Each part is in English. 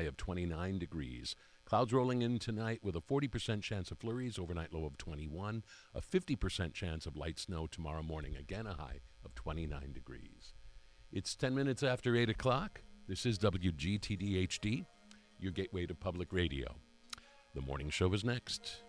high of 29 degrees. Clouds rolling in tonight with a 40% chance of flurries, overnight low of 21, a 50% chance of light snow tomorrow morning, again a high of 29 degrees. It's 10 minutes after 8 o'clock. This is WGTD HD, your gateway to public radio. The morning show is next.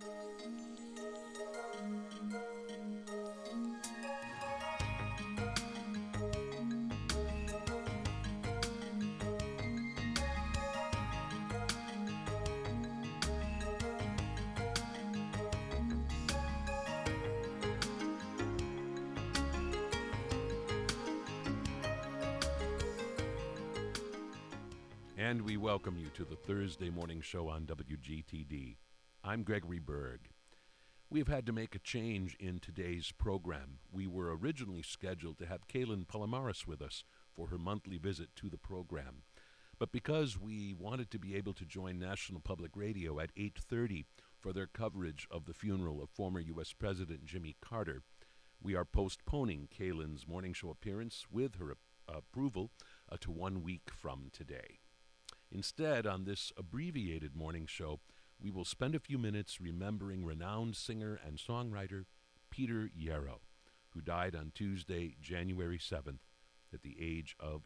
And we welcome you to the Thursday morning show on WGTD. I'm Gregory Berg. We have had to make a change in today's program. We were originally scheduled to have Kaylin Palomares with us for her monthly visit to the program. But because we wanted to be able to join National Public Radio at 8:30 for their coverage of the funeral of former U.S. President Jimmy Carter, we are postponing Kaylin's morning show appearance with her approval to 1 week from today. Instead, on this abbreviated morning show, we will spend a few minutes remembering renowned singer and songwriter Peter Yarrow, who died on Tuesday, January 7th, at the age of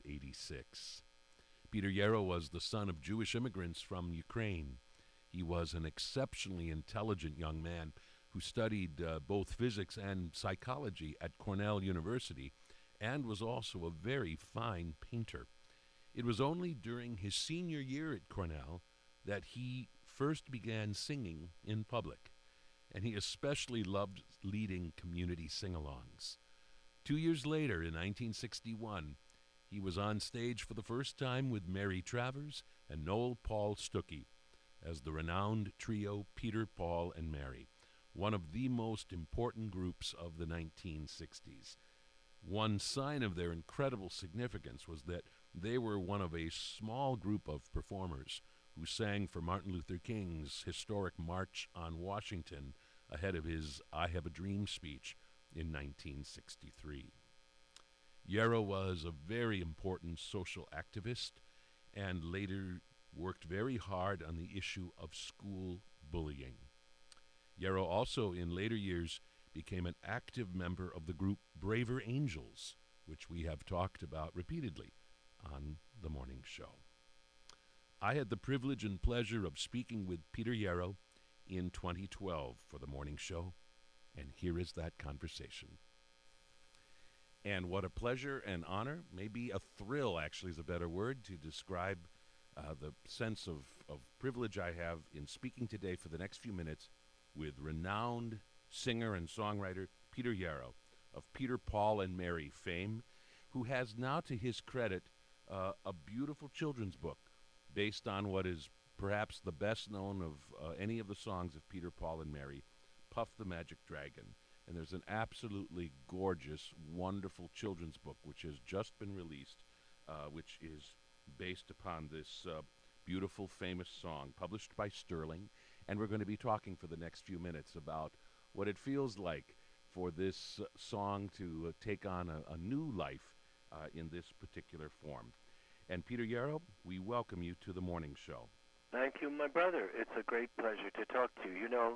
86. Peter Yarrow was the son of Jewish immigrants from Ukraine. He was an exceptionally intelligent young man who studied both physics and psychology at Cornell University and was also a very fine painter. It was only during his senior year at Cornell that he first began singing in public, and he especially loved leading community sing-alongs. 2 years later, in 1961, he was on stage for the first time with Mary Travers and Noel Paul Stookey as the renowned trio Peter, Paul, and Mary, one of the most important groups of the 1960s. One sign of their incredible significance was that they were one of a small group of performers who sang for Martin Luther King's historic March on Washington ahead of his I Have a Dream speech in 1963. Yarrow was a very important social activist and later worked very hard on the issue of school bullying. Yarrow also, in later years, became an active member of the group Braver Angels, which we have talked about repeatedly on the morning show. I had the privilege and pleasure of speaking with Peter Yarrow in 2012 for the morning show, and here is that conversation. And what a pleasure and honor, maybe a thrill actually is a better word to describe the sense of privilege I have in speaking today for the next few minutes with renowned singer and songwriter Peter Yarrow of Peter, Paul, and Mary fame, who has now to his credit a beautiful children's book based on what is perhaps the best known of any of the songs of Peter, Paul, and Mary, Puff the Magic Dragon. And there's an absolutely gorgeous, wonderful children's book which has just been released, which is based upon this beautiful, famous song published by Sterling. And we're going to be talking for the next few minutes about what it feels like for this song to take on a new life in this particular form. And Peter Yarrow, we welcome you to the morning show. Thank you, my brother. It's a great pleasure to talk to you. You know,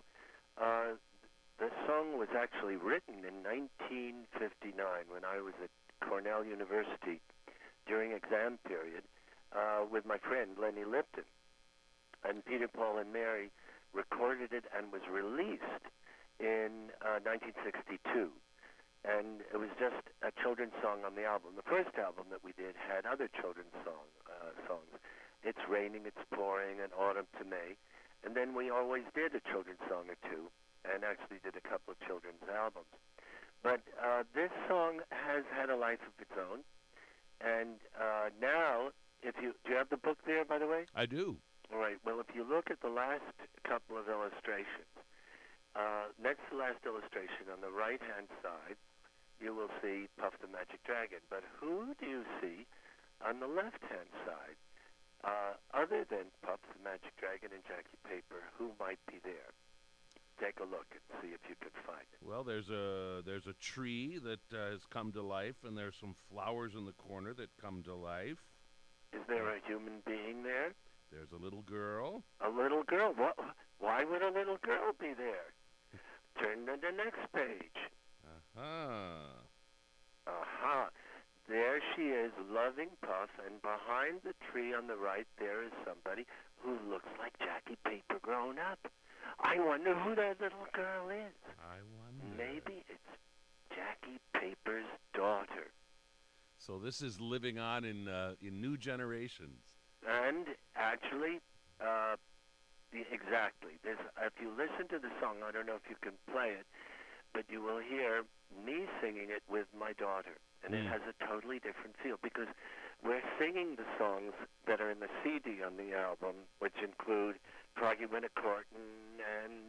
the song was actually written in 1959 when I was at Cornell University during exam period with my friend Lenny Lipton. And Peter, Paul, and Mary recorded it and was released in 1962. And it was just a children's song on the album. The first album that we did had other children's songs. It's Raining, It's Pouring, and Autumn to May. And then we always did a children's song or two, and actually did a couple of children's albums. But this song has had a life of its own. And now, do you have the book there, by the way? I do. All right. Well, if you look at the last couple of illustrations, next to the last illustration on the right-hand side, you will see Puff the Magic Dragon. But who do you see on the left-hand side? Other than Puff the Magic Dragon and Jackie Paper, who might be there? Take a look and see if you can find it. Well, there's a tree that has come to life, and there's some flowers in the corner that come to life. Is there a human being there? There's a little girl. A little girl. Why would a little girl be there? Turn to the next page. Uh-huh. Aha. There she is, loving Puff, and behind the tree on the right, there is somebody who looks like Jackie Paper grown up. I wonder who that little girl is. I wonder. Maybe it's Jackie Paper's daughter. So this is living on in new generations. And actually, exactly. If you listen to the song, I don't know if you can play it, but you will hear me singing it with my daughter. And it has a totally different feel because we're singing the songs that are in the CD on the album, which include Froggy Wintercorton and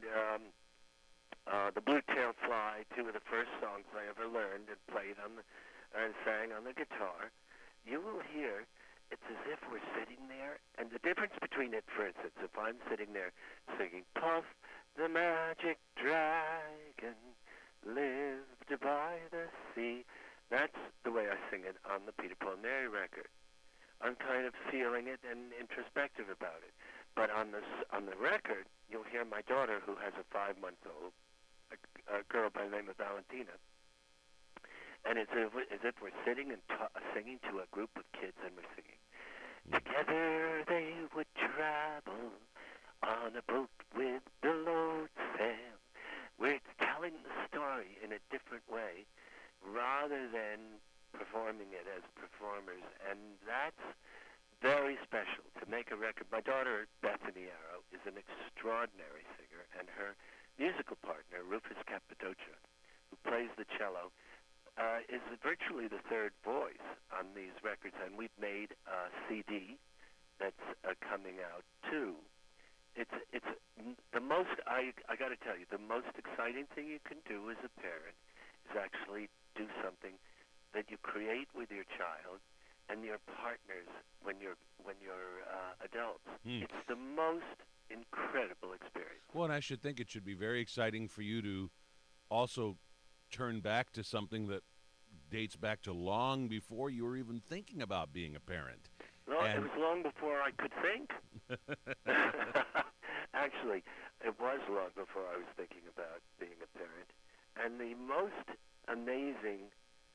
The Blue-Tailed Fly, two of the first songs I ever learned and played on and sang on the guitar. You will hear it's as if we're sitting there, and the difference between it, for instance, if I'm sitting there singing, Puff the Magic Dragon lived by the sea, that's the way I sing it on the Peter, Paul and Mary record. I'm kind of feeling it and introspective about it. But on the record, you'll hear my daughter, who has a 5-month-old, a girl by the name of Valentina, and it's as if we're sitting and singing to a group of kids, and we're singing. Together they would travel on a boat with the load sail. We're telling the story in a different way rather than performing it as performers, and that's very special to make a record. My daughter, Bethany Arrow, is an extraordinary singer, and her musical partner, Rufus Cappadocia, who plays the cello, is virtually the third voice on these records, and we've made a CD that's coming out too. It's the most, I got to tell you, the most exciting thing you can do as a parent is actually do something that you create with your child and your partners when you're adults. It's the most incredible experience. Well, and I should think it should be very exciting for you to also turn back to something that dates back to long before you were even thinking about being a parent. No, it was long before I could think. Actually, it was long before I was thinking about being a parent. And the most amazing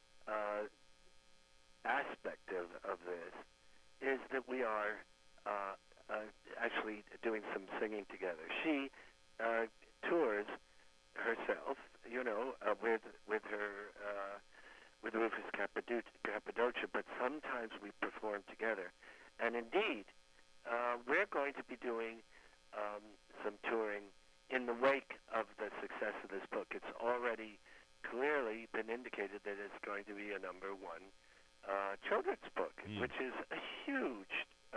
aspect of this is that we are actually doing some singing together. She tours herself, with her with Rufus Cappadocia, but sometimes we perform together. And indeed, we're going to be doing some touring in the wake of the success of this book. It's already clearly been indicated that it's going to be a #1 children's book, which is a huge,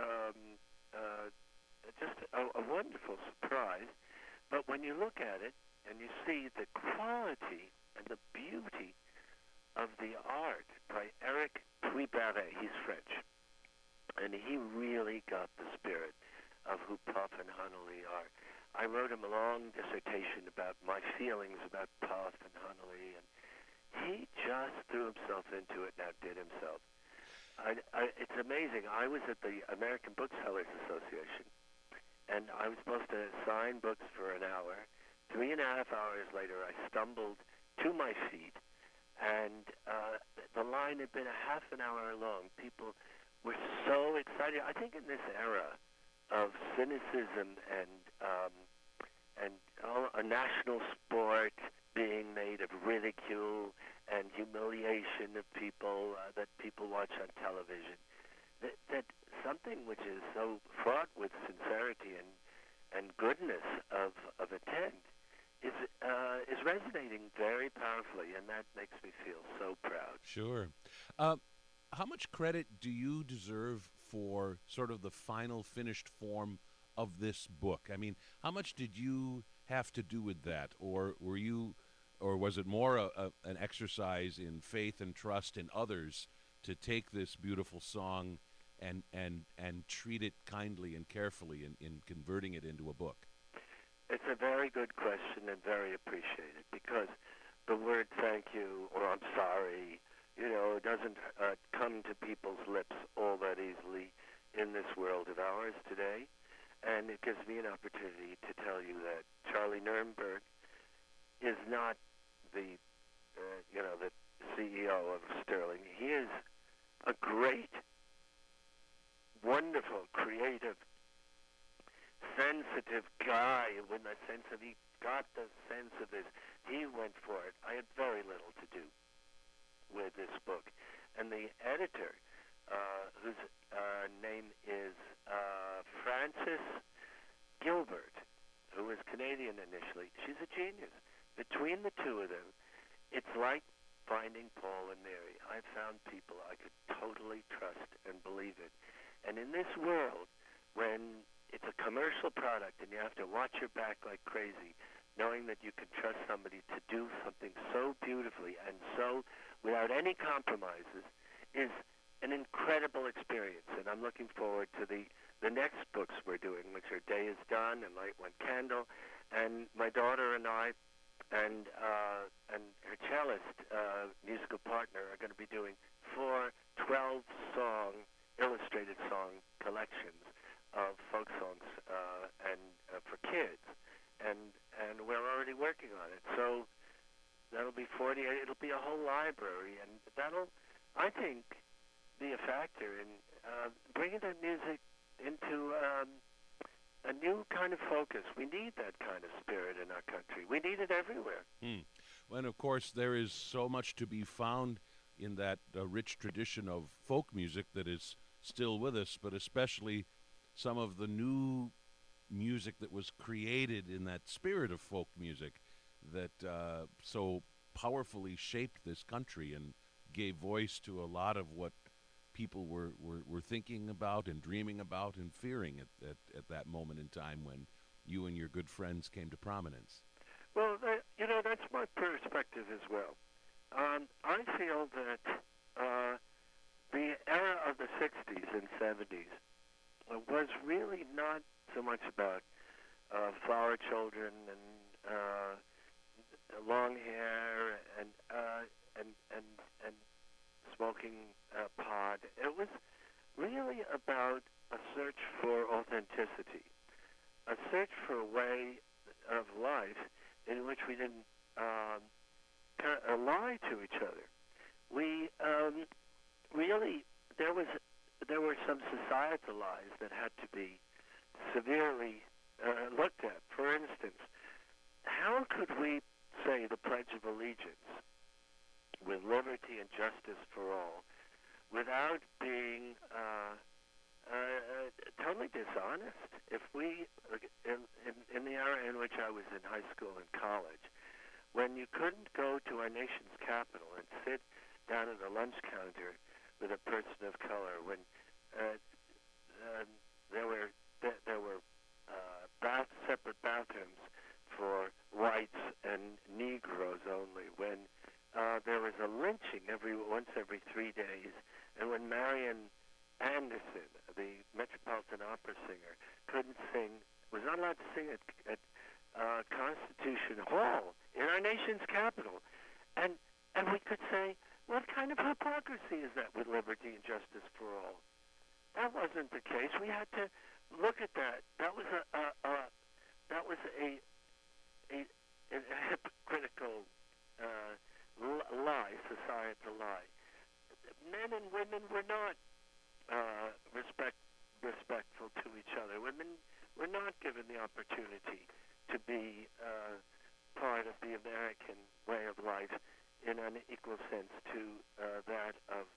just a wonderful surprise. But when you look at it and you see the quality and the beauty of the art by Eric Puy-Barret, he's French, and he really got the spirit of who Puff and Hanali are. I wrote him a long dissertation about my feelings about Puff and Hanali, and he just threw himself into it and outdid himself. It's amazing. I was at the American Booksellers Association, and I was supposed to sign books for an hour. 3.5 hours later, I stumbled to my feet, and the line had been a half an hour long. People were so excited. I think in this era of cynicism and a national sport being made of ridicule and humiliation of people that people watch on television, that something which is so fraught with sincerity and goodness of intent is resonating very powerfully, and that makes me feel so proud. Sure. How much credit do you deserve for sort of the final finished form of this book? I mean, how much did you have to do with that, or was it more an exercise in faith and trust in others to take this beautiful song and treat it kindly and carefully in converting it into a book? It's a very good question and very appreciated, because the word thank you or I'm sorry, doesn't come to people's lips all that easily in this world of ours today. and it gives me an opportunity to tell you that Charlie Nurnberg is not the the CEO of Sterling. He is a great, wonderful, creative, sensitive guy with a sense of, he got the sense of this. He went for it. I had very little to do with this book. And the editor, whose name is Frances Gilbert, who was Canadian initially, she's a genius. Between the two of them, it's like finding Paul and Mary. I found people I could totally trust and believe in. And in this world, when it's a commercial product and you have to watch your back like crazy, knowing that you can trust somebody to do something so beautifully and so without any compromises is an incredible experience. And I'm looking forward to the next books we're doing, which are Day is Done and Light One Candle. And my daughter and I and her cellist musical partner are going to be doing 4 12-song illustrated song collections of folk songs and for kids, and we're already working on it. So that'll be 48. It'll be a whole library, and that'll, I think, be a factor in bringing the music into a new kind of focus. We need that kind of spirit in our country. We need it everywhere. Well, and of course, there is so much to be found in that rich tradition of folk music that is still with us, but especially some of the new music that was created in that spirit of folk music that so powerfully shaped this country and gave voice to a lot of what people were thinking about and dreaming about and fearing at that moment in time when you and your good friends came to prominence. Well, that's my perspective as well. I feel that the era of the 60s and 70s was really not so much about flower children and long hair and smoking pot. It was really about a search for authenticity, a search for a way of life in which we didn't lie to each other. We really there were some societal lies that had to be severely looked at. For instance, how could we say the Pledge of Allegiance with liberty and justice for all without being totally dishonest? If we, in the era in which I was in high school and college, when you couldn't go to our nation's capital and sit down at a lunch counter with a person of color, when there were separate bathrooms for whites and Negroes only, when there was a lynching once every 3 days, and when Marian Anderson, the Metropolitan Opera singer, was not allowed to sing at Constitution Hall in our nation's capital, and we could say, what kind of hypocrisy is that with liberty and justice for all? That wasn't the case. We had to look at that. That was a hypocritical lie, societal lie. Men and women were not respectful to each other. Women were not given the opportunity to be part of the American way of life in an equal sense to that of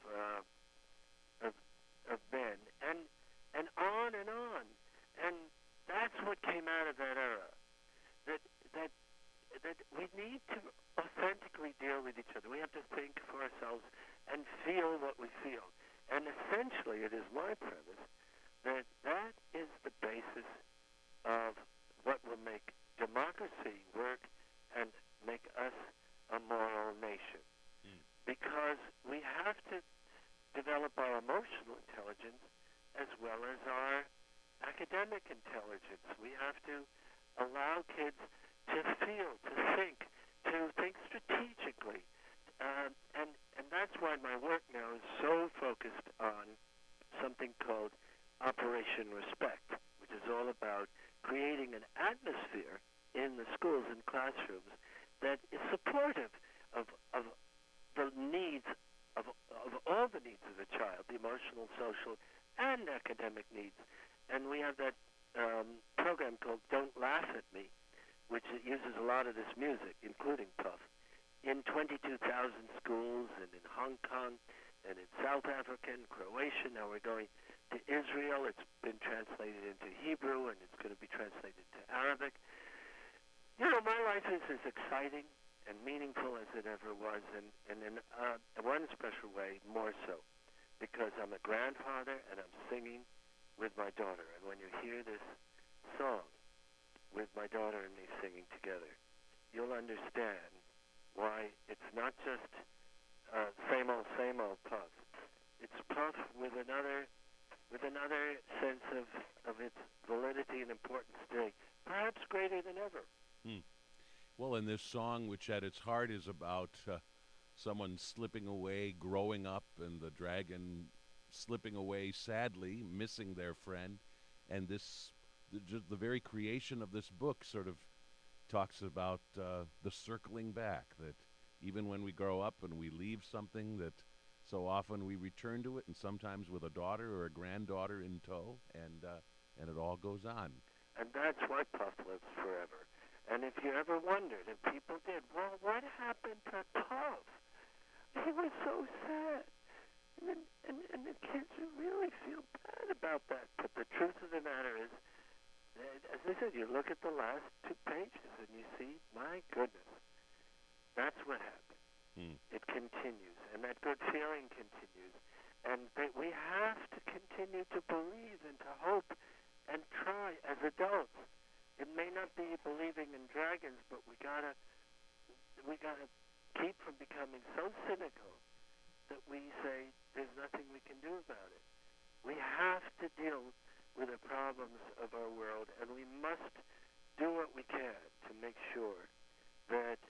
men, and on and on. And that's what came out of that era. That we need to authentically deal with each other. We have to think for ourselves and feel what we feel. And essentially, it is my premise that that is the basis of what will make democracy work and make us a moral nation. Because we have to develop our emotional intelligence as well as our academic intelligence. We have to allow kids to feel, to think strategically. And that's why my work now is so focused on something called Operation Respect, which Believed is all about creating an atmosphere in the schools and classrooms that is supportive of the needs of all the needs of a child, the emotional, social, and academic needs. And we have that program called Don't Laugh at Me, which uses a lot of this music, including Puff, in 22,000 schools and in Hong Kong and in South Africa and Croatia. Now we're going to Israel. It's been translated into Hebrew, and it's going to be translated into Arabic. You know, my life is as exciting and meaningful as it ever was, and in one special way, more so, because I'm a grandfather and I'm singing with my daughter. And when you hear this song with my daughter and me singing together, you'll understand why it's not just same old Puff. It's Puff with another sense of its validity and importance today, perhaps greater than ever. Well, in this song, which at its heart is about someone slipping away, growing up, and the dragon slipping away sadly, missing their friend, and the very creation of this book sort of talks about the circling back, that even when we grow up and we leave something, that so often we return to it, and sometimes with a daughter or a granddaughter in tow, and it all goes on. And that's why Puff lives forever. And if you ever wondered, and people did, well, what happened to Puff? He was so sad. And the kids really feel bad about that. But the truth of the matter is, as I said, you look at the last 2 pages and you see, my goodness, that's what happened. It continues, and that good feeling continues. And we have to continue to believe and to hope and try as adults. It may not be believing in dragons, but we gotta keep from becoming so cynical that we say there's nothing we can do about it. We have to deal with the problems of our world, and we must do what we can to make sure that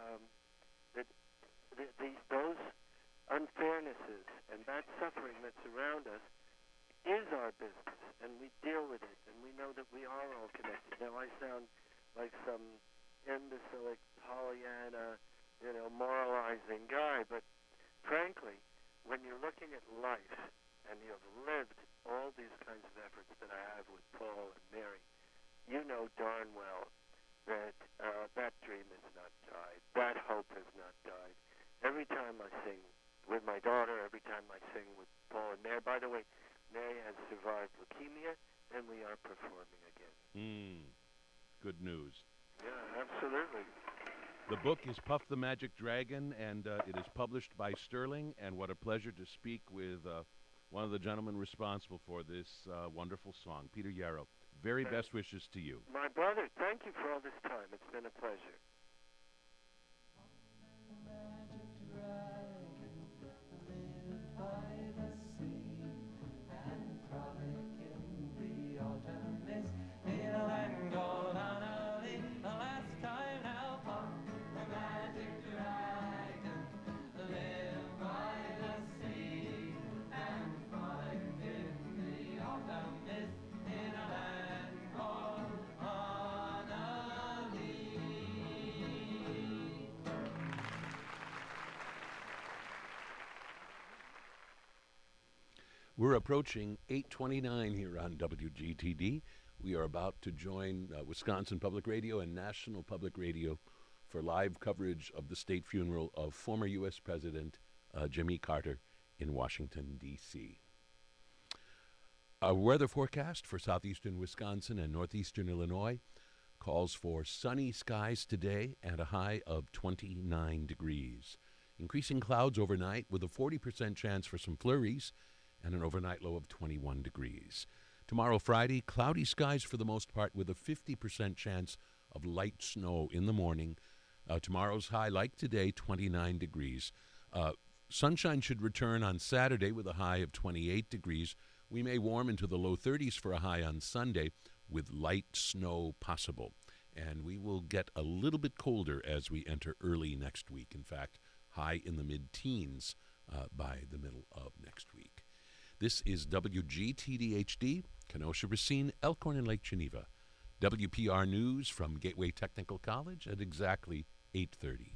those unfairnesses and that suffering that's around us is our business, and we deal with it, and we know that we are all connected. Now, I sound like some imbecilic, Pollyanna, moralizing guy, but frankly, when you're looking at life and you have lived all these kinds of efforts that I have with Paul and Mary, you know darn well that that dream has not died, that hope has not died. Every time I sing with my daughter, every time I sing with Paul and Mary, by the way, Mary has survived leukemia, and we are performing again. Good news. Yeah, absolutely. The book is Puff the Magic Dragon, and it is published by Sterling, and what a pleasure to speak with one of the gentlemen responsible for this wonderful song, Peter Yarrow. Very best wishes to you. My brother, thank you for all this time. It's been a pleasure. We're approaching 8:29 here on WGTD. We are about to join Wisconsin Public Radio and National Public Radio for live coverage of the state funeral of former U.S. President Jimmy Carter in Washington, D.C. Our weather forecast for southeastern Wisconsin and northeastern Illinois calls for sunny skies today and a high of 29 degrees. Increasing clouds overnight with a 40% chance for some flurries and an overnight low of 21 degrees. Tomorrow, Friday, cloudy skies for the most part with a 50% chance of light snow in the morning. Tomorrow's high, like today, 29 degrees. Sunshine should return on Saturday with a high of 28 degrees. We may warm into the low 30s for a high on Sunday with light snow possible. And we will get a little bit colder as we enter early next week. In fact, high in the mid-teens by the middle of next week. This is WGTD HD, Kenosha, Racine, Elkhorn, and Lake Geneva. WPR News from Gateway Technical College at exactly 8:30.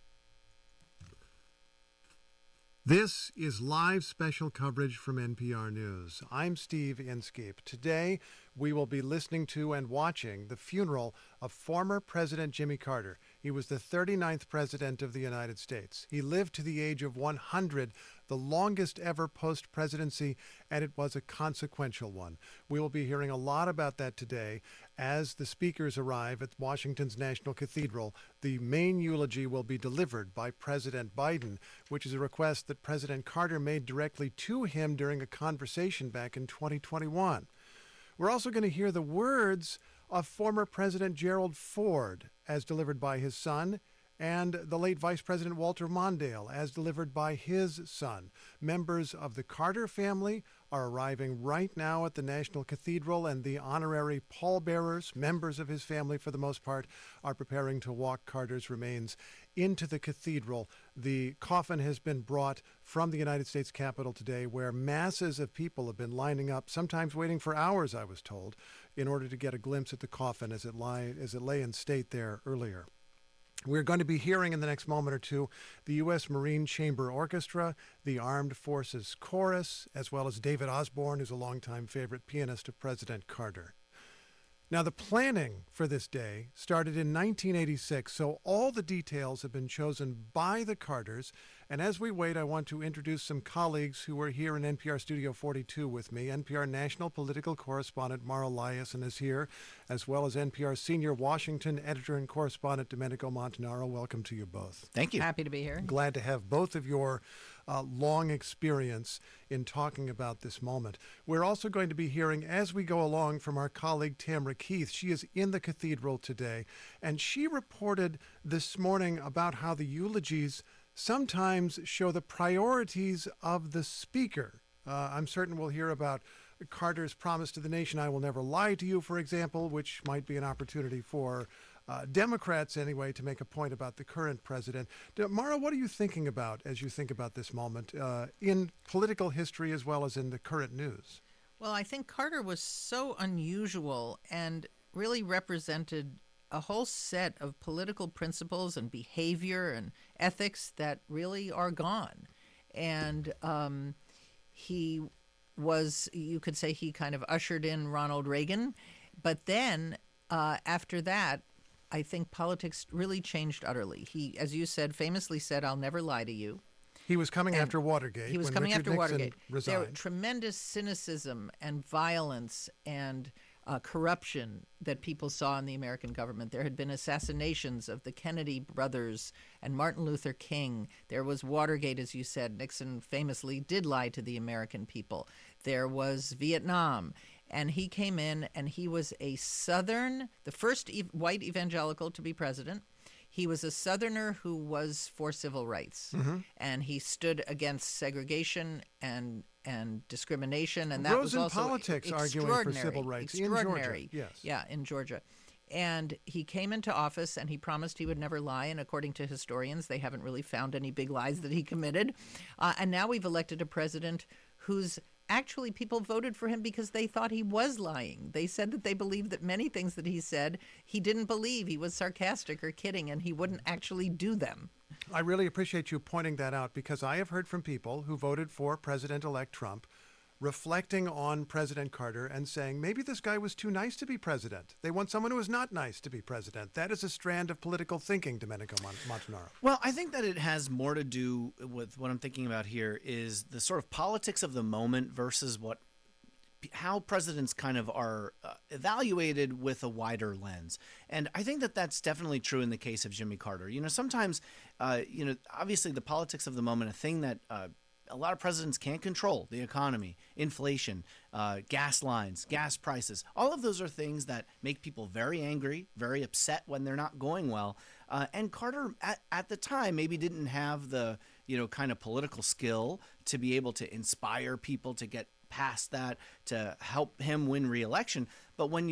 This is live special coverage from NPR News. I'm Steve Inskeep. Today, we will be listening to and watching the funeral of former President Jimmy Carter. He was the 39th President of the United States. He lived to the age of 100, the longest ever post-presidency, and it was a consequential one. We will be hearing a lot about that today. As the speakers arrive at Washington's National Cathedral, the main eulogy will be delivered by President Biden, which is a request that President Carter made directly to him during a conversation back in 2021. We're also going to hear the words of former President Gerald Ford as delivered by his son, and the late Vice President Walter Mondale as delivered by his son. Members of the Carter family are arriving right now at the National Cathedral, and the honorary pallbearers, members of his family for the most part, are preparing to walk Carter's remains into the cathedral. The coffin has been brought from the United States Capitol today, where masses of people have been lining up, sometimes waiting for hours, I was told, in order to get a glimpse at the coffin as it lay in state there earlier. We're going to be hearing in the next moment or two the U.S. Marine Chamber Orchestra, the Armed Forces Chorus, as well as David Osborne, who's a longtime favorite pianist of President Carter. Now, the planning for this day started in 1986, so all the details have been chosen by the Carters. And as we wait, I want to introduce some colleagues who are here in NPR Studio 42 with me. NPR national political correspondent Mara Liasson is here, as well as NPR senior Washington editor and correspondent Domenico Montanaro. Welcome to you both. Thank you. Happy to be here. Glad to have both of your long experience in talking about this moment. We're also going to be hearing, as we go along, from our colleague Tamara Keith. She is in the cathedral today, and she reported this morning about how the eulogies sometimes show the priorities of the speaker. I'm certain we'll hear about Carter's promise to the nation, "I will never lie to you," for example, which might be an opportunity for Democrats, anyway, to make a point about the current president. Mara, what are you thinking about as you think about this moment in political history as well as in the current news? Well, I think Carter was so unusual and really represented a whole set of political principles and behavior and ethics that really are gone. And he was, you could say he kind of ushered in Ronald Reagan. But then after that, I think politics really changed utterly. He, as you said, famously said, "I'll never lie to you." He was coming after Watergate. He was when coming Richard after Nixon Watergate. resigned. There was tremendous cynicism and violence and corruption that people saw in the American government. There had been assassinations of the Kennedy brothers and Martin Luther King. There was Watergate, as you said. Nixon famously did lie to the American people. There was Vietnam. And he came in, and he was a Southern, the first white evangelical to be president. He was a Southerner who was for civil rights, and he stood against segregation and discrimination, and that Rose was also in politics arguing for civil rights in Georgia. Yes. Yeah, in Georgia. And he came into office, and he promised he would never lie. And according to historians, they haven't really found any big lies that he committed. And now we've elected a president who's actually, people voted for him because they thought he was lying. They said that they believed that many things that he said, he didn't believe. He was sarcastic or kidding, and he wouldn't actually do them. I really appreciate you pointing that out, because I have heard from people who voted for President-elect Trump reflecting on President Carter and saying, maybe this guy was too nice to be president. They want someone who is not nice to be president. That is a strand of political thinking, Domenico Montanaro. Well, I think that it has more to do with what I'm thinking about here is the sort of politics of the moment versus how presidents kind of are evaluated with a wider lens. And I think that that's definitely true in the case of Jimmy Carter. You know, sometimes, obviously the politics of the moment, a thing that a lot of presidents can't control, the economy, inflation, gas lines, gas prices. All of those are things that make people very angry, very upset when they're not going well. And Carter, at the time, maybe didn't have the, kind of political skill to be able to inspire people to get past that, to help him win re-election. But when you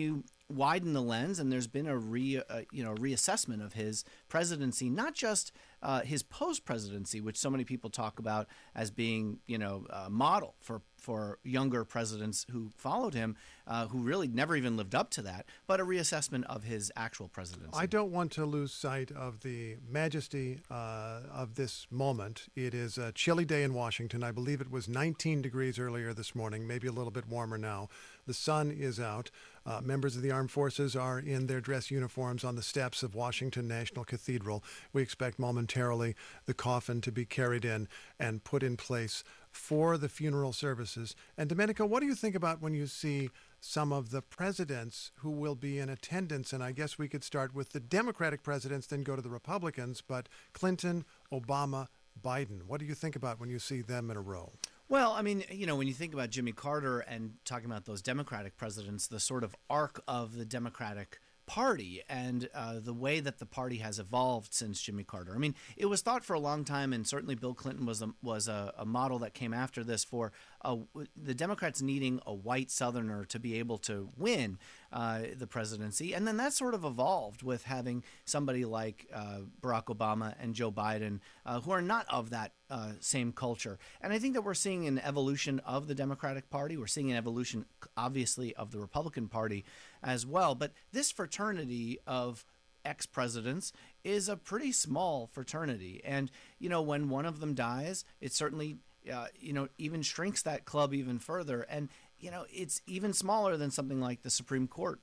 widened the lens, and there's been a reassessment of his presidency, not just his post-presidency, which so many people talk about as being, a model for younger presidents who followed him, who really never even lived up to that, but a reassessment of his actual presidency. I don't want to lose sight of the majesty of this moment. It is a chilly day in Washington. I believe it was 19 degrees earlier this morning, maybe a little bit warmer now. The sun is out. Members of the armed forces are in their dress uniforms on the steps of Washington National Cathedral. We expect momentarily the coffin to be carried in and put in place for the funeral services. And Domenico, what do you think about when you see some of the presidents who will be in attendance? And I guess we could start with the Democratic presidents, then go to the Republicans, but Clinton, Obama, Biden. What do you think about when you see them in a row? Well, I mean, when you think about Jimmy Carter and talking about those Democratic presidents, the sort of arc of the Democratic Party and the way that the party has evolved since Jimmy Carter. I mean, it was thought for a long time, and certainly Bill Clinton was a model that came after this for the Democrats needing a white Southerner to be able to win the presidency. And then that sort of evolved with having somebody like Barack Obama and Joe Biden, who are not of that same culture. And I think that we're seeing an evolution of the Democratic Party. We're seeing an evolution, obviously, of the Republican Party as well. But this fraternity of ex-presidents is a pretty small fraternity. And, when one of them dies, it certainly, even shrinks that club even further. And, it's even smaller than something like the Supreme Court,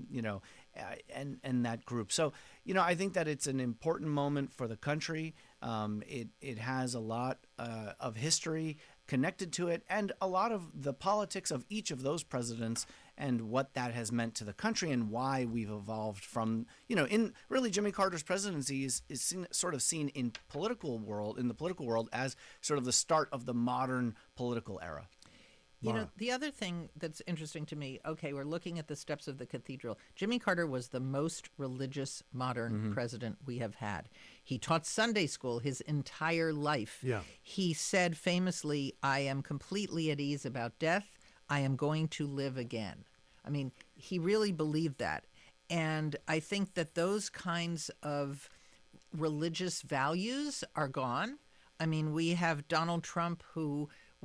and that group. So, I think that it's an important moment for the country. It has a lot of history connected to it, and a lot of the politics of each of those presidents and what that has meant to the country and why we've evolved from, in really Jimmy Carter's presidency is sort of seen in the political world as sort of the start of the modern political era. The other thing that's interesting to me, okay, we're looking at the steps of the cathedral. Jimmy Carter was the most religious modern president we have had. He taught Sunday school his entire life. Yeah. He said famously, "I am completely at ease about death. I am going to live again." I mean, he really believed that. And I think that those kinds of religious values are gone. I mean, we have Donald Trump who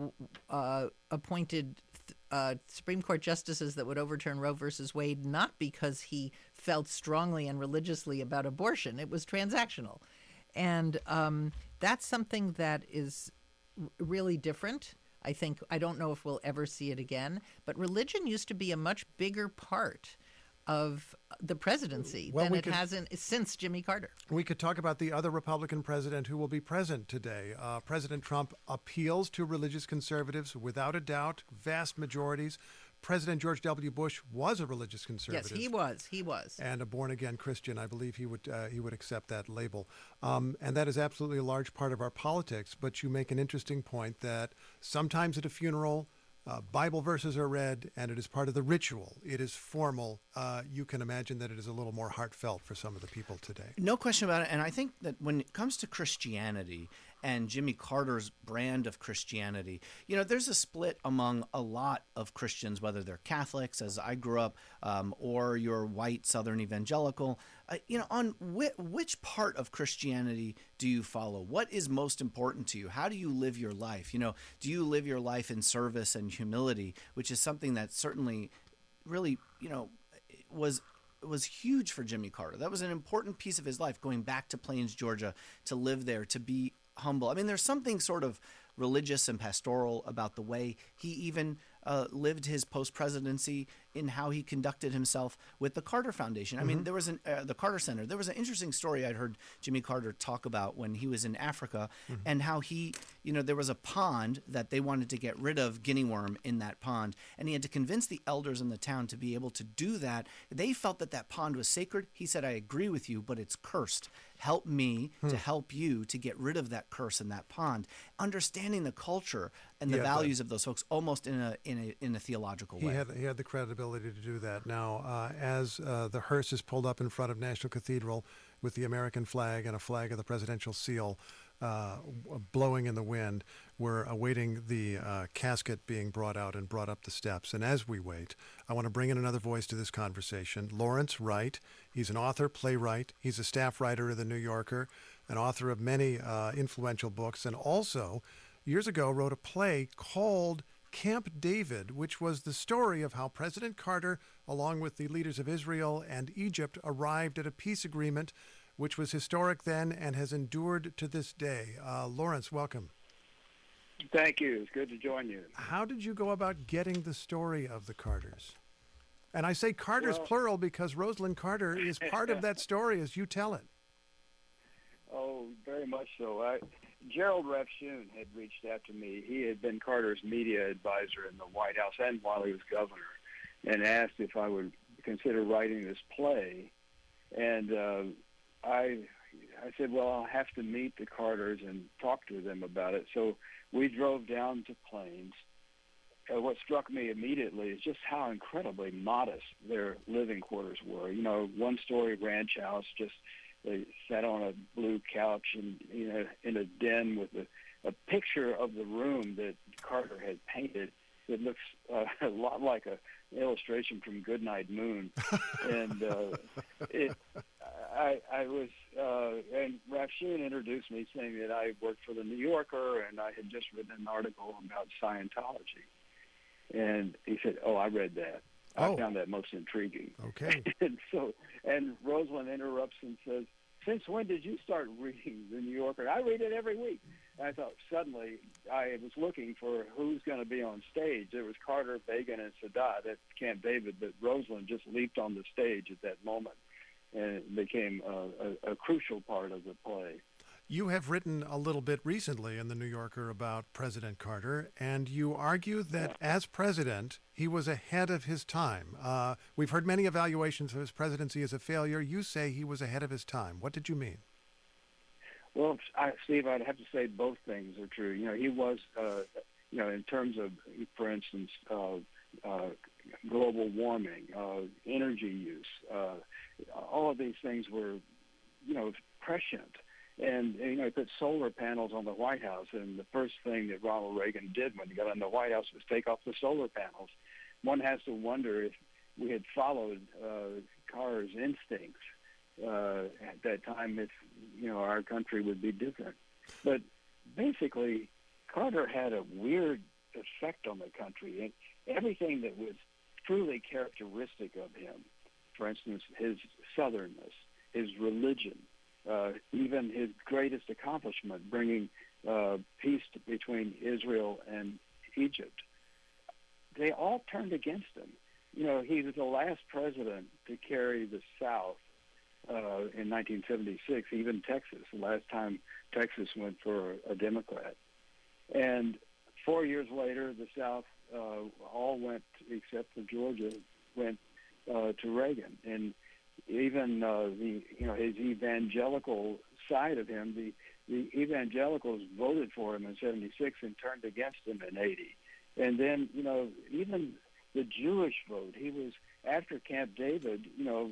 appointed Supreme Court justices that would overturn Roe versus Wade, not because he felt strongly and religiously about abortion. It was transactional. And that's something that is really different. I don't know if we'll ever see it again, but religion used to be a much bigger part of the presidency than it hasn't since Jimmy Carter. We could talk about the other Republican president who will be present today. President Trump appeals to religious conservatives without a doubt, vast majorities. President George W. Bush was a religious conservative. Yes, he was. And a born-again Christian. I believe he would accept that label. And that is absolutely a large part of our politics. But you make an interesting point that sometimes at a funeral, Bible verses are read, and it is part of the ritual. It is formal. You can imagine that it is a little more heartfelt for some of the people today. No question about it. And I think that when it comes to Christianity and Jimmy Carter's brand of Christianity, there's a split among a lot of Christians, whether they're Catholics, as I grew up, or you're white Southern evangelical. On which part of Christianity do you follow? What is most important to you? How do you live your life? Do you live your life in service and humility, which is something that certainly really, was huge for Jimmy Carter. That was an important piece of his life, going back to Plains, Georgia, to live there, to be humble. I mean, there's something sort of religious and pastoral about the way he even lived his post-presidency in how he conducted himself with the Carter Foundation. I mean, there was the Carter Center. There was an interesting story I'd heard Jimmy Carter talk about when he was in Africa and how he, there was a pond that they wanted to get rid of guinea worm in that pond. And he had to convince the elders in the town to be able to do that. They felt that pond was sacred. He said, "I agree with you, but it's cursed. Help me to help you to get rid of that curse in that pond." Understanding the culture and the values of those folks almost in a theological way. He had the credibility to do that. Now, as the hearse is pulled up in front of National Cathedral with the American flag and a flag of the presidential seal, blowing in the wind. We're awaiting the casket being brought out and brought up the steps. And as we wait, I want to bring in another voice to this conversation. Lawrence Wright. He's an author, playwright. He's a staff writer of The New Yorker, an author of many influential books, and also years ago wrote a play called Camp David, which was the story of how President Carter, along with the leaders of Israel and Egypt, arrived at a peace agreement which was historic then and has endured to this day. Lawrence, welcome. Thank you. It's good to join you. How did you go about getting the story of the Carters? And I say Carters plural because Rosalind Carter is part of that story as you tell it. Oh, very much so. Gerald Rafshoon had reached out to me. He had been Carter's media advisor in the White House and while he was governor, and asked if I would consider writing this play. And I said, well, I'll have to meet the Carters and talk to them about it. So we drove down to Plains. What struck me immediately is just how incredibly modest their living quarters were. You know, one-story ranch house, just they sat on a blue couch and in a den with a picture of the room that Carter had painted. It looks a lot like an illustration from Goodnight Moon, and and Rafshoon introduced me saying that I worked for the New Yorker and I had just written an article about Scientology, and he said, "Oh, I read that. I found that most intriguing." Okay. and Rosalind interrupts and says, "Since when did you start reading the New Yorker?" I read it every week. And I thought suddenly I was looking for who's going to be on stage. There was Carter, Begin, and Sadat at Camp David, but Rosalind just leaped on the stage at that moment and became a crucial part of the play. You have written a little bit recently in The New Yorker about President Carter, and you argue that as president, he was ahead of his time. We've heard many evaluations of his presidency as a failure. You say he was ahead of his time. What did you mean? Well, Steve, I'd have to say both things are true. You know, he was, in terms of, for instance, global warming, energy use, all of these things were, prescient. And, he put solar panels on the White House, and the first thing that Ronald Reagan did when he got in the White House was take off the solar panels. One has to wonder if we had followed Carter's instincts at that time, if, our country would be different. But basically, Carter had a weird effect on the country, and everything that was truly characteristic of him, for instance, his southernness, his religion, even his greatest accomplishment, bringing peace between Israel and Egypt, they all turned against him. He was the last president to carry the South in 1976, even Texas, the last time Texas went for a Democrat. And 4 years later, the South all went, except for Georgia, went to Reagan. And even his evangelical side of him, the evangelicals voted for him in 76 and turned against him in 80. And then, even the Jewish vote, he was, after Camp David,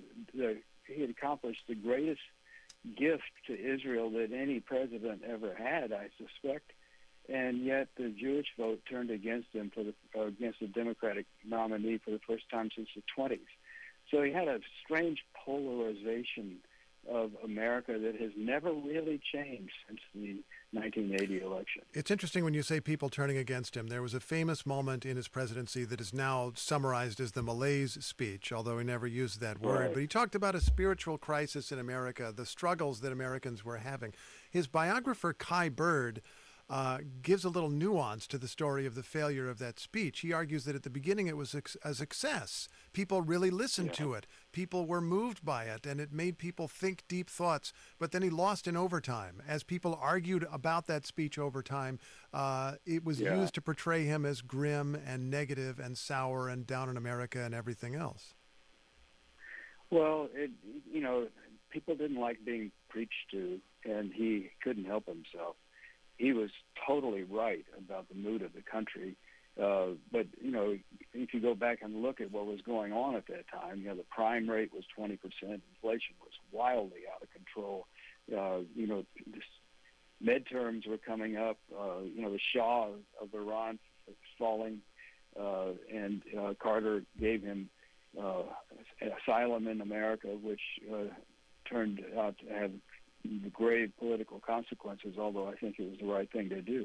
he had accomplished the greatest gift to Israel that any president ever had, I suspect. And yet the Jewish vote turned against him against the Democratic nominee for the first time since the 20s. So he had a strange polarization of America that has never really changed since the 1980 election. It's interesting when you say people turning against him. There was a famous moment in his presidency that is now summarized as the malaise speech, although he never used that word. Right. But he talked about a spiritual crisis in America, the struggles that Americans were having. His biographer, Kai Bird, gives a little nuance to the story of the failure of that speech. He argues that at the beginning it was a success. People really listened to it. People were moved by it, and it made people think deep thoughts. But then he lost in overtime. As people argued about that speech over time, it was used to portray him as grim and negative and sour and down in America and everything else. Well, people didn't like being preached to, and he couldn't help himself. He was totally right about the mood of the country. But, if you go back and look at what was going on at that time, the prime rate was 20%. Inflation was wildly out of control. midterms were coming up. The Shah of Iran was falling, and Carter gave him asylum in America, which turned out to have grave political consequences, although I think it was the right thing to do.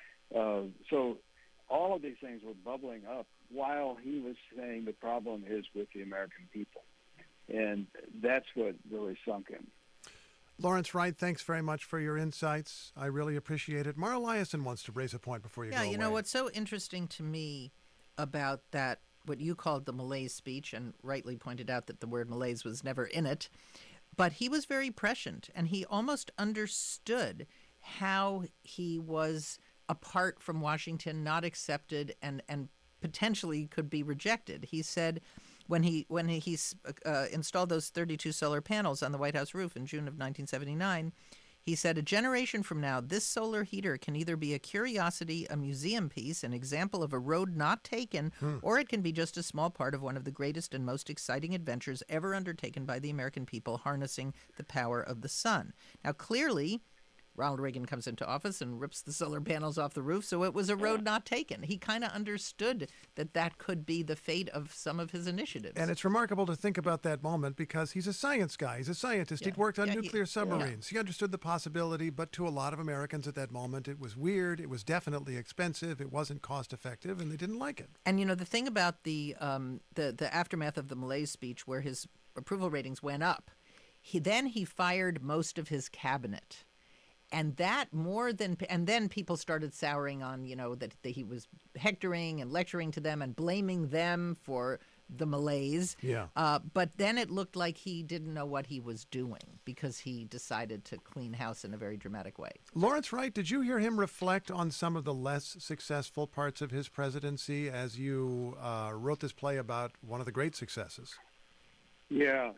So all of these things were bubbling up while he was saying the problem is with the American people. And that's what really sunk him. Lawrence Wright, thanks very much for your insights. I really appreciate it. Mara Eliason wants to raise a point before you go away. Yeah, what's so interesting to me about that, what you called the malaise speech, and rightly pointed out that the word malaise was never in it, but he was very prescient, and he almost understood how he was apart from Washington, not accepted, and potentially could be rejected. He said when he installed those 32 solar panels on the White House roof in June of 1979, he said, "A generation from now, this solar heater can either be a curiosity, a museum piece, an example of a road not taken, or it can be just a small part of one of the greatest and most exciting adventures ever undertaken by the American people, harnessing the power of the sun." Now, clearly, Ronald Reagan comes into office and rips the solar panels off the roof, so it was a road not taken. He kind of understood that could be the fate of some of his initiatives. And it's remarkable to think about that moment because he's a science guy. He's a scientist. He'd worked on nuclear submarines. He understood the possibility, but to a lot of Americans at that moment, it was weird. It was definitely expensive. It wasn't cost effective, and they didn't like it. And, the thing about the aftermath of the malaise speech where his approval ratings went up, he fired most of his cabinet. And then people started souring on, that he was hectoring and lecturing to them and blaming them for the malaise. Yeah. But then it looked like he didn't know what he was doing because he decided to clean house in a very dramatic way. Lawrence Wright, did you hear him reflect on some of the less successful parts of his presidency as you wrote this play about one of the great successes? Yeah.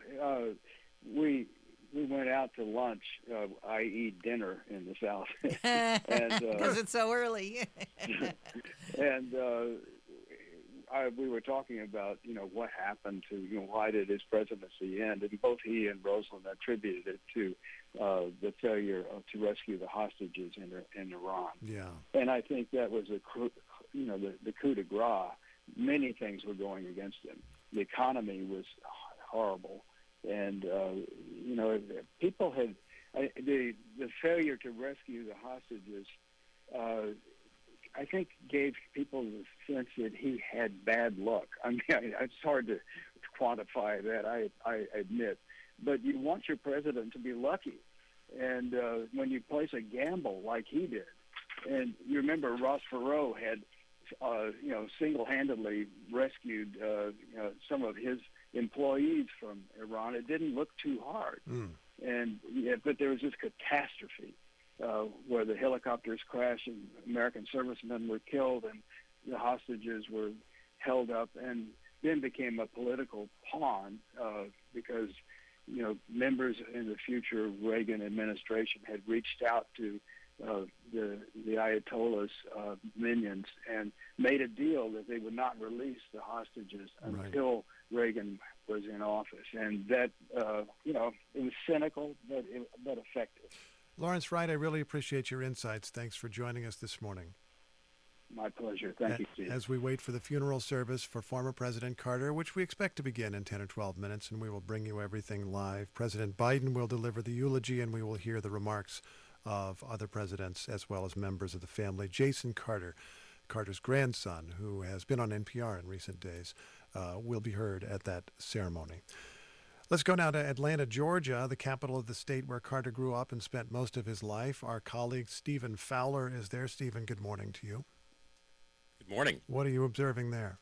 We went out to lunch, i.e. dinner in the South. Because it's so early. And we were talking about, what happened to, why did his presidency end? And both he and Rosalynn attributed it to the failure to rescue the hostages in Iran. Yeah. And I think that was the coup de grace. Many things were going against him. The economy was horrible. And, people had the failure to rescue the hostages, I think gave people the sense that he had bad luck. I mean, it's hard to quantify that, I admit. But you want your president to be lucky. And when you place a gamble like he did, and you remember Ross Perot had, single-handedly rescued, some of his employees from Iran, it didn't look too hard. But there was this catastrophe where the helicopters crashed and American servicemen were killed and the hostages were held up, and then became a political pawn because members in the future Reagan administration had reached out to the Ayatollah's minions and made a deal that they would not release the hostages until Reagan was in office. And that, it was cynical, but effective. Lawrence Wright, I really appreciate your insights. Thanks for joining us this morning. My pleasure. Thank you, Steve. As we wait for the funeral service for former President Carter, which we expect to begin in 10 or 12 minutes, and we will bring you everything live. President Biden will deliver the eulogy, and we will hear the remarks of other presidents as well as members of the family. Jason Carter, Carter's grandson, who has been on NPR in recent days, will be heard at that ceremony. Let's go now to Atlanta, Georgia, the capital of the state where Carter grew up and spent most of his life. Our colleague Stephen Fowler is there. Stephen, good morning to you. Good morning. What are you observing there?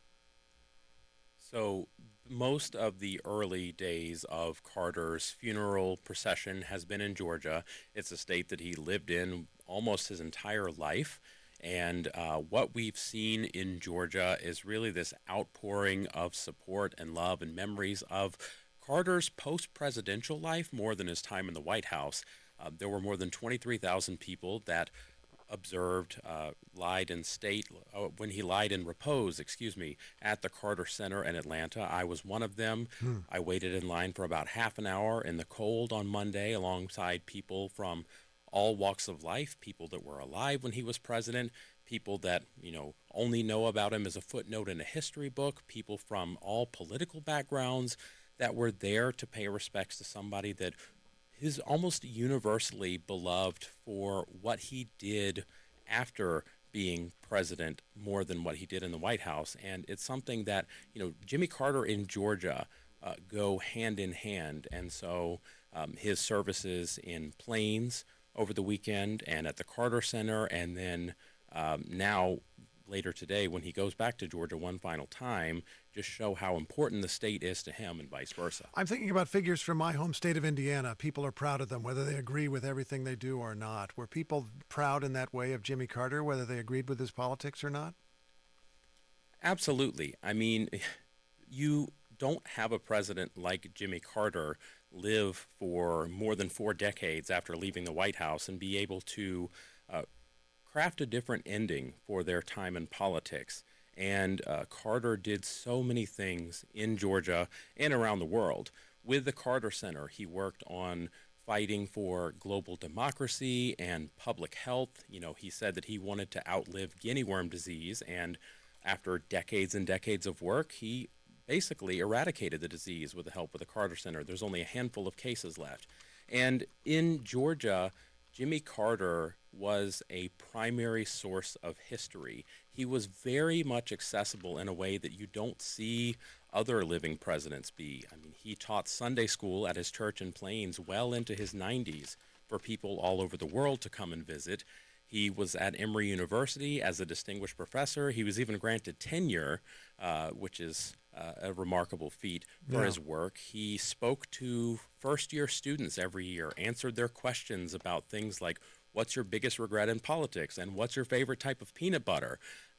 So most of the early days of Carter's funeral procession has been in Georgia. It's a state that he lived in almost his entire life. And what we've seen in Georgia is really this outpouring of support and love and memories of Carter's post-presidential life more than his time in the White House. There were more than 23,000 people that observed, lied in repose, at the Carter Center in Atlanta. I was one of them. I waited in line for about half an hour in the cold on Monday alongside people from all walks of life, people that were alive when he was president, people that, only know about him as a footnote in a history book, people from all political backgrounds that were there to pay respects to somebody that is almost universally beloved for what he did after being president more than what he did in the White House. And it's something that, Jimmy Carter in Georgia go hand in hand. And so his services in Plains over the weekend and at the Carter Center, and then now later today when he goes back to Georgia one final time, just show how important the state is to him and vice versa. I'm thinking about figures from my home state of Indiana. People are proud of them, whether they agree with everything they do or not. Were people proud in that way of Jimmy Carter, whether they agreed with his politics or not? Absolutely. I mean, you don't have a president like Jimmy Carter live for more than 4 decades after leaving the White House and be able to craft a different ending for their time in politics. And Carter did so many things in Georgia and around the world. With the Carter Center, he worked on fighting for global democracy and public health. He said that he wanted to outlive guinea worm disease, and after decades and decades of work, he basically eradicated the disease with the help of the Carter Center. There's only a handful of cases left. And in Georgia, Jimmy Carter was a primary source of history. He was very much accessible in a way that you don't see other living presidents be. I mean, he taught Sunday school at his church in Plains well into his 90s for people all over the world to come and visit. He was at Emory University as a distinguished professor. He was even granted tenure, which is a remarkable feat for his work. He spoke to first-year students every year, answered their questions about things like, what's your biggest regret in politics, and what's your favorite type of peanut butter?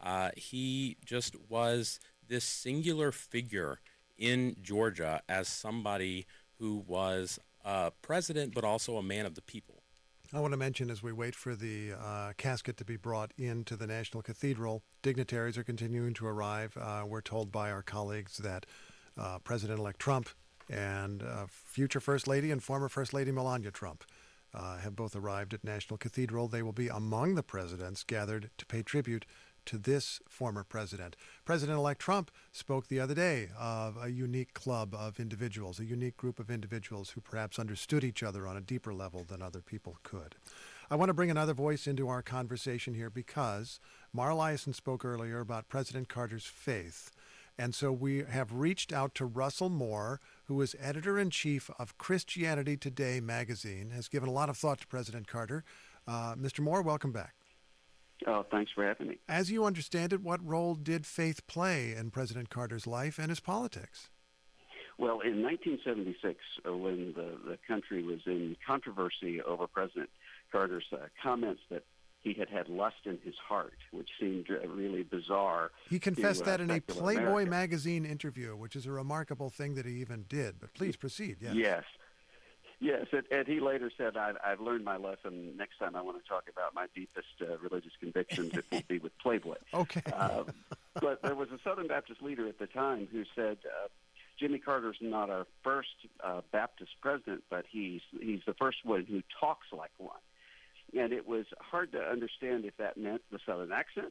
He just was this singular figure in Georgia as somebody who was a president but also a man of the people. I want to mention, as we wait for the casket to be brought into the National Cathedral, dignitaries are continuing to arrive. We're told by our colleagues that President-elect Trump and future First Lady and former First Lady Melania Trump have both arrived at National Cathedral. They will be among the presidents gathered to pay tribute to this former president. President-elect Trump spoke the other day of a unique club of individuals, a unique group of individuals who perhaps understood each other on a deeper level than other people could. I want to bring another voice into our conversation here because Mara Liasson spoke earlier about President Carter's faith. And so we have reached out to Russell Moore, who is editor-in-chief of Christianity Today magazine, has given a lot of thought to President Carter. Mr. Moore, welcome back. Oh, thanks for having me. As you understand it, what role did faith play in President Carter's life and his politics? Well, in 1976, when the country was in controversy over President Carter's comments that he had lust in his heart, which seemed really bizarre. He confessed that in a Playboy America magazine interview, which is a remarkable thing that he even did. But please proceed. Yes. Yes, and he later said, I've learned my lesson. Next time I want to talk about my deepest religious convictions, it will be with Playboy. Okay. But there was a Southern Baptist leader at the time who said, Jimmy Carter's not our first Baptist president, but he's the first one who talks like one. And it was hard to understand if that meant the Southern accent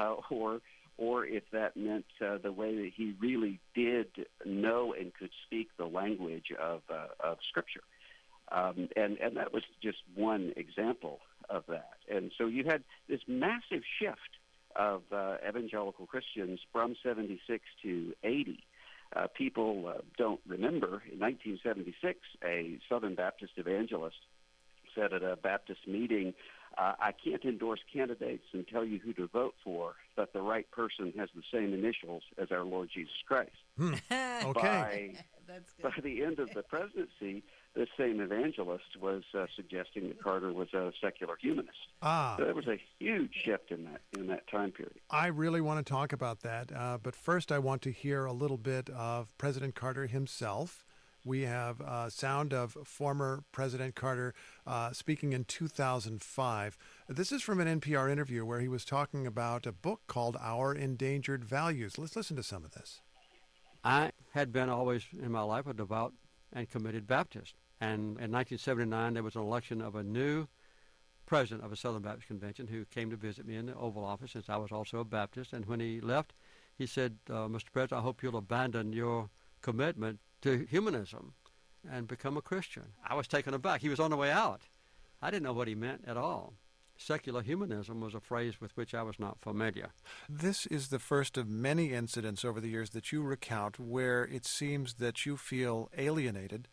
or if that meant the way that he really did know and could speak the language of Scripture. And that was just one example of that. And so you had this massive shift of evangelical Christians from 76 to 80. People don't remember, in 1976, a Southern Baptist evangelist said at a Baptist meeting, I can't endorse candidates and tell you who to vote for, but the right person has the same initials as our Lord Jesus Christ. Okay. By the end of the presidency, this same evangelist was suggesting that Carter was a secular humanist. So there was a huge shift in that time period. I really want to talk about that, but first I want to hear a little bit of President Carter himself. We have sound of former President Carter speaking in 2005. This is from an NPR interview where he was talking about a book called Our Endangered Values. Let's listen to some of this. I had been always in my life a devout and committed Baptist. And in 1979, there was an election of a new president of a Southern Baptist Convention who came to visit me in the Oval Office, since I was also a Baptist. And when he left, he said, Mr. President, I hope you'll abandon your commitment to humanism and become a Christian. I was taken aback. He was on the way out. I didn't know what he meant at all. Secular humanism was a phrase with which I was not familiar. This is the first of many incidents over the years that you recount where it seems that you feel alienated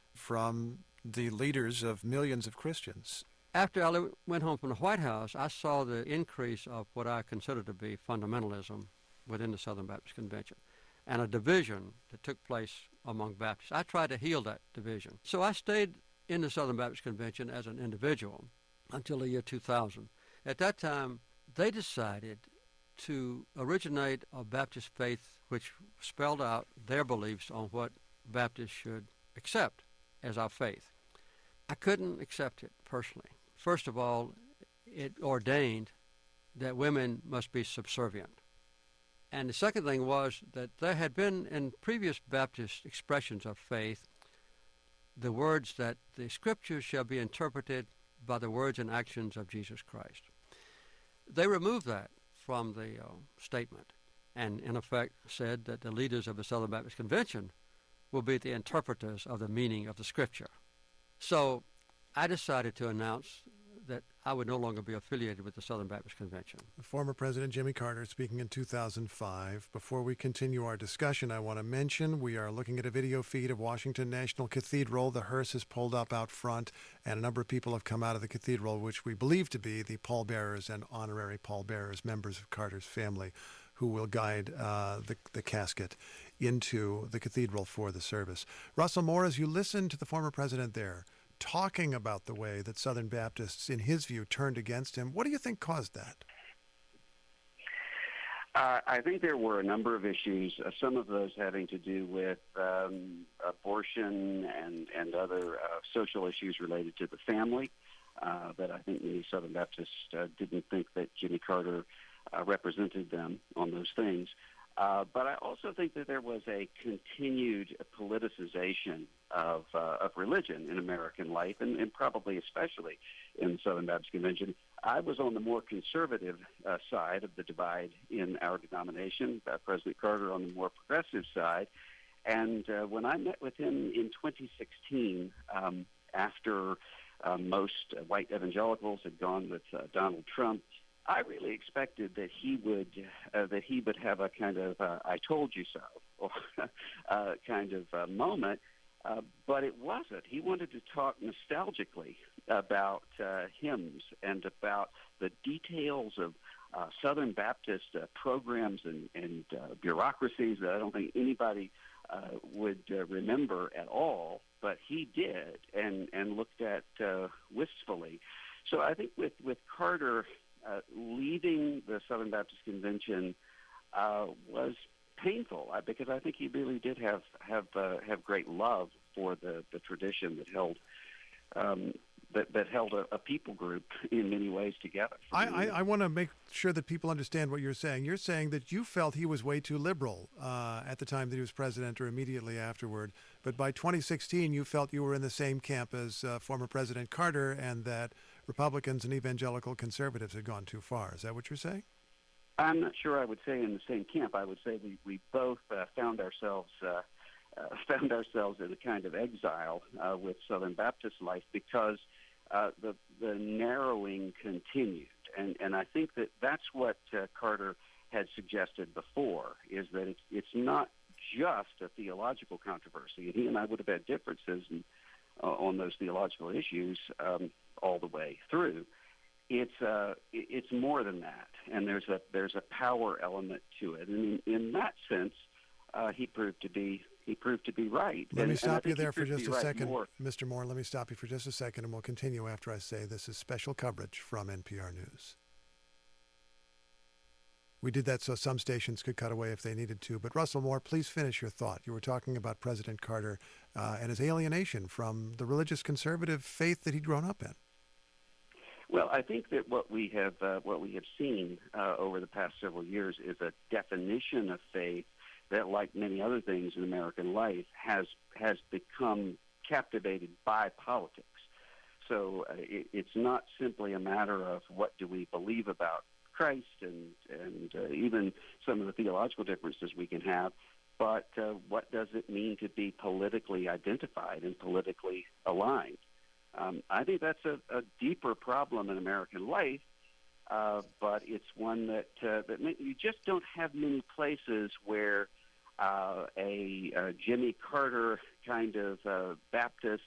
from the leaders of millions of Christians. After I went home from the White House, I saw the increase of what I consider to be fundamentalism within the Southern Baptist Convention and a division that took place among Baptists. I tried to heal that division. So I stayed in the Southern Baptist Convention as an individual until the year 2000. At that time, they decided to originate a Baptist faith which spelled out their beliefs on what Baptists should accept as our faith. I couldn't accept it personally. First of all, it ordained that women must be subservient. And the second thing was that there had been in previous Baptist expressions of faith the words that the Scriptures shall be interpreted by the words and actions of Jesus Christ. They removed that from the statement and, in effect, said that the leaders of the Southern Baptist Convention will be the interpreters of the meaning of the Scripture. So I decided to announce that I would no longer be affiliated with the Southern Baptist Convention. Former President Jimmy Carter speaking in 2005. Before we continue our discussion, I want to mention we are looking at a video feed of Washington National Cathedral. The hearse is pulled up out front, and a number of people have come out of the cathedral, which we believe to be the pallbearers and honorary pallbearers, members of Carter's family, who will guide the casket into the cathedral for the service. Russell Moore, as you listen to the former president there, talking about the way that Southern Baptists, in his view, turned against him, what do you think caused that? I think there were a number of issues, some of those having to do with abortion and other social issues related to the family, that I think many Southern Baptists didn't think that Jimmy Carter represented them on those things. But I also think that there was a continued politicization of religion in American life, and probably especially in the Southern Baptist Convention. I was on the more conservative side of the divide in our denomination, President Carter on the more progressive side. And when I met with him in 2016, after most white evangelicals had gone with Donald Trump, I really expected that he would have a kind of "I told you so" kind of moment, but it wasn't. He wanted to talk nostalgically about hymns and about the details of Southern Baptist programs and bureaucracies that I don't think anybody would remember at all, but he did and looked at wistfully. So I think with Carter, leaving the Southern Baptist Convention was painful because I think he really did have great love for the tradition that held that held a people group in many ways together. I want to make sure that people understand what you're saying. You're saying that you felt he was way too liberal at the time that he was president or immediately afterward, but by 2016 you felt you were in the same camp as former President Carter and that Republicans and evangelical conservatives had gone too far. Is that what you're saying? I'm not sure I would say in the same camp. I would say we both found ourselves in a kind of exile with Southern Baptist life because the narrowing continued. And I think that's what Carter had suggested before, is that it's not just a theological controversy. And he and I would have had differences on those theological issues all the way through. It's more than that, and there's a power element to it, and in that sense, he proved to be right. Let me stop you there for just a second, Mr. Moore. Let me stop you for just a second, and we'll continue after I say this is special coverage from NPR News. We did that so some stations could cut away if they needed to. But Russell Moore, please finish your thought. You were talking about President Carter and his alienation from the religious conservative faith that he'd grown up in. Well, I think that what we have seen over the past several years is a definition of faith that, like many other things in American life, has become captivated by politics. It's not simply a matter of what do we believe about Christ and even some of the theological differences we can have, but what does it mean to be politically identified and politically aligned? I think that's a deeper problem in American life, but it's one that you just don't have many places where a Jimmy Carter kind of Baptist